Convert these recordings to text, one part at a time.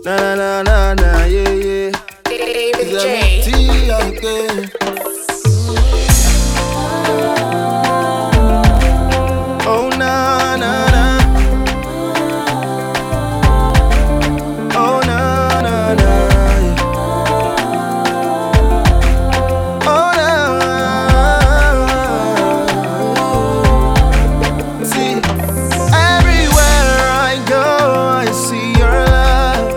Na na na na na, yeah yeah. David It's J. MT again. Oh na na na. Oh na na na. Yeah. Oh na. See, everywhere I go, I see your love.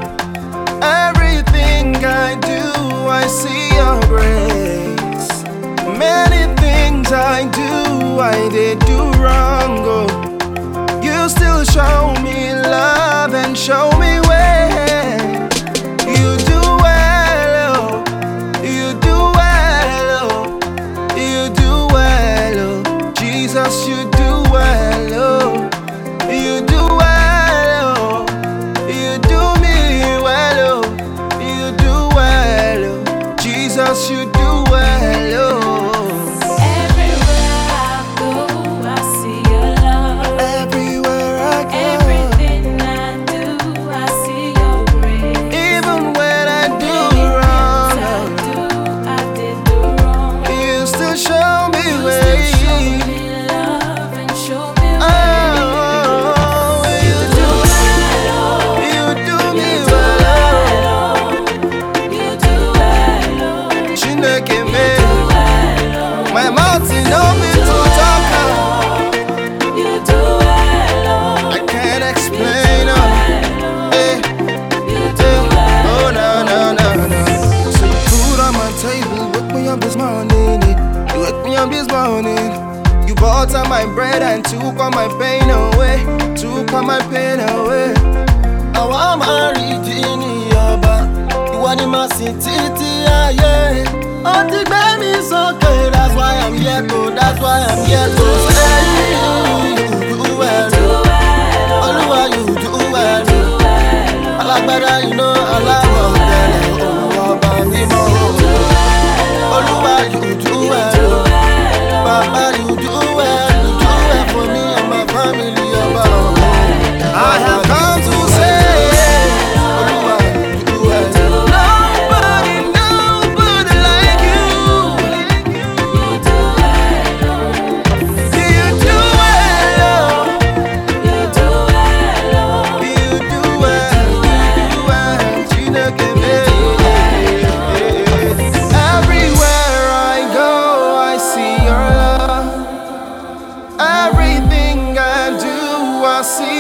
Everything I do, I see your grace. Many things I do, I did do wrong. Oh, you still show me love and show me way. You do well, oh, you do well, oh, you do well, oh, Jesus, you do well, oh, you do well, oh, you do me well, oh, you do well, oh, Jesus, you do well, oh. Everywhere I go, I see your love. Everywhere I go, Everything I do, I see your grace. even when I do Many things wrong, I did do wrong. you still show me You way. still show me love and show me way. Oh, You do well, you do me you do well. well, you do well, Chineke you me, do well. my mouth is no me to talk. You do well, I can't explain. Eh, you do well. oh no no no no. So you food on my table, wake me up this morning. You wake me up this morning. You bought all my bread and took all my pain away. Took all my pain away. I want my redeeming Yoba. You want my city, yeah. Oh, the baby's okay. That's why I'm here to. That's why I'm here to say you do well. Oluwa, you do well. Alagbada, you know Alagbada. Oh, Oba Mimo. Oluwa, you do well. Papa, you do well. You do well for me and my family. Oba. I have come to say, Oluwa, you do well. Nobody like you. You do well. You do well. Chineke me. Everywhere I go, I see your love. Everything I do, I see